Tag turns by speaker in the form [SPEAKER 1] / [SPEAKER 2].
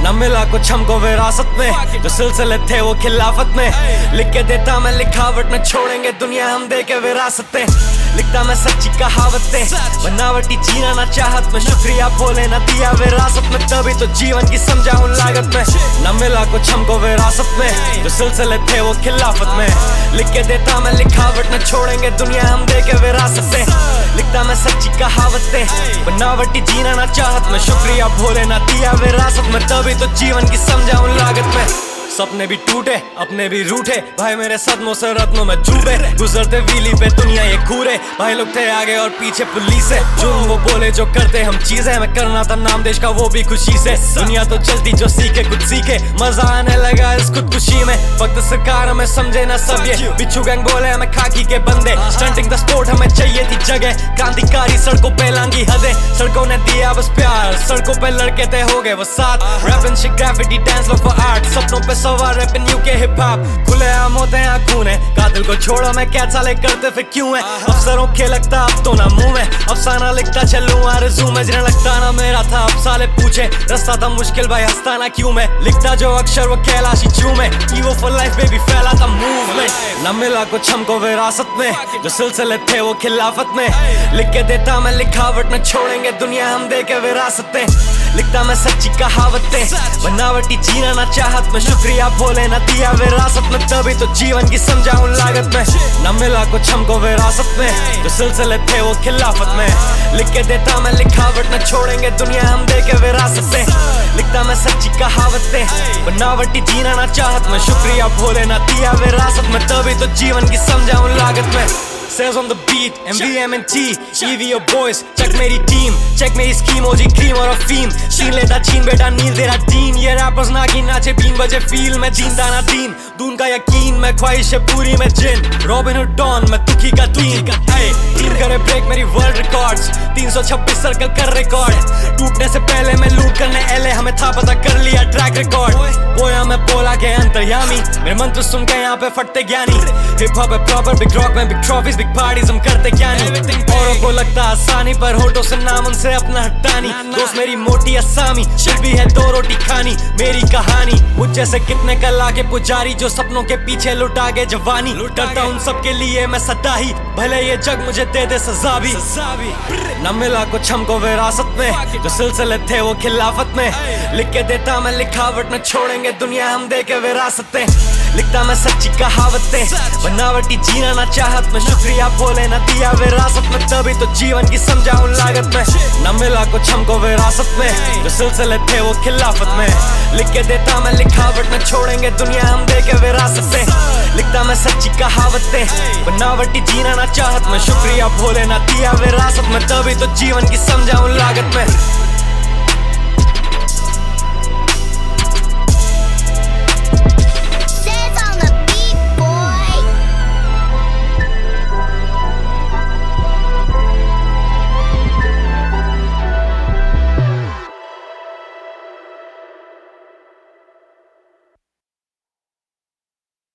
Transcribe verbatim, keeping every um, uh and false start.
[SPEAKER 1] न मिला कुछ हमको विरासत में, जो सिलसिले थे वो खिलाफत में। लिख के देता मैं लिखावट में, छोड़ेंगे दुनिया हम दे के विरासतें। लिखता मैं सच्ची कहावतें, बनावटी जीना ना चाहत में। शुक्रिया बोले ना दिया विरासत में, तभी तो जीवन की समझा उन लागत में। न मिला कुछ हमको विरासत में, जो सिलसिले थे वो खिलाफत में। लिख के देता मैं लिखावट में, छोड़ेंगे दुनिया हम दे के विरासतें। लिखता मैं सच्ची कहावतें, बनावटी जीना ना चाहत में। शुक्रिया भोले ना दिया विरासत में, तभी तो जीवन की समझा उन लागत में। सपने भी टूटे अपने भी रूठे, भाई मेरे सदमों से रत्नों में डूबे। गुजरते व्हीली पे दुनिया ये घूरे, भाई लोग थे आगे और पीछे पुलिस है। जो वो बोले जो करते हम चीजें, मैं करना था नाम देश का वो भी खुशी से। दुनिया तो चलती जो सीखे कुछ सीखे, मजा आने लगा इस खुदकुशी में। वक्त सरकार हमें समझे ना सब ये, बिच्छू गैंग बोले हमें खाकी के बंदे। स्टंटिंग द स्पोर्ट हमें चाहिए थी जगह, क्रांतिकारी सड़कों पे लांगी हदें। सड़कों ने दिया बस प्यार, सड़कों पे लड़के थे हो गए वो साथ। Rap and shit graffiti dance लोग फॉर आर्ट, सपनों पे सवार rap and UK hip hop. खुले आम होते हैं खून है, कातिल को छोड़ो मैं क्या साले करते फिर क्यों है। अफसरों के लगता अब तो ना मुंह में, अफसाना लिखता चलूं आरज़ू में। जिन्हें लगता ना मेरा था अब साले पूछे, रास्ता था मुश्किल भाई हंसता ना क्यों मैं। लिखता जो अक्षर वो कैलाशी चूं में, ईवो फॉर लाइफ बेबी फैला था मूवमेंट। न मिला कुछ हमको विरासत में, जो सिलसिले थे वो खिलाफत में। लिख के देता मैं लिखावट में, छोड़ेंगे दुनिया हम दे के विरासतें। लिखता मैं सच्ची कहावतें, बनावटी जीना ना चाहत में। शुक्रिया भोले ना दिया विरासत में, तभी तो जीवन की समझा उन लागत में। न मिला कुछ हमको विरासत में, जो सिलसिले थे वो खिलाफत में। लिख के देता मैं लिखावट में, छोड़ेंगे दुनिया हम दे के विरासतें। लिखता मैं सच्ची कहावतें, बनावटी जीना ना चाहत में। शुक्रिया भोले ना दिया विरासत में, तभी तो जीवन की समझा उन लागत में। Says on the beat, M V M and T, E V your boys, check मेरी team, check मेरी scheme, O G cream और अफीम। छीन लेता छीन बेटा नील तेरा दीन, ये rappers ना की नाचे तीन बजे फील में। दीन दाना दीन, दून का यकीन, मैं ख्वाहिश है पूरी में जिन। रॉबिन हुड डॉन, मैं दुखी का तीन। टीम करे ब्रेक मेरी वर्ल्ड रिकॉर्ड्स, तीन सौ छब्बीस सर्कल कर रिकॉर्ड। टूटने से पहले मैं लूट करने एले, हमें था पता कर लिया ट्रैक रिकॉर्ड। बोया मैं बोला के अंतर्यामी, मेरे मंत्र सुन के यहाँ पे फटते ज्ञानी। हिप हॉप है प्रॉपर, बिग रॉक में बिग ट्रॉफीज बिग पार्टीज हम करते क्या नहीं। औरों को लगता आसानी, पर होठों से नाम उनसे अपना हटानी। दोस्त मेरी मोटी असामी, शिट भी है दो रोटी खानी। मेरी कहानी मुझ जैसे कितने कला के पुजारी, जो सपनों के पीछे लुटा गए जवानी। डरता उन सब के लिए मैं सदा ही, भले ये जग मुझे दे दे सजा भी। न मिला कुछ हमको विरासत में, जो सिलसिले थे वो खिलाफत में। लिख के देता मैं लिखावट में, छोड़ेंगे दुनिया हम दे के विरासतें। लिखता मैं सच्ची कहावतें, बनावटी जीना ना चाहत में। शुक्रिया भोले ना दिया विरासत में, तभी तो जीवन की समझा उन लागत में। न मिला कुछ हमको विरासत में, जो सिलसिले थे वो खिलाफत में। लिख के देता मैं लिखावट में, छोड़ेंगे दुनिया हम दे के विरासतें। लिखता मैं सच्ची कहावतें, बनावटी जीना ना चाहत में। शुक्रिया भोले ना दिया विरासत में, तभी तो जीवन की समझा उन लागत में।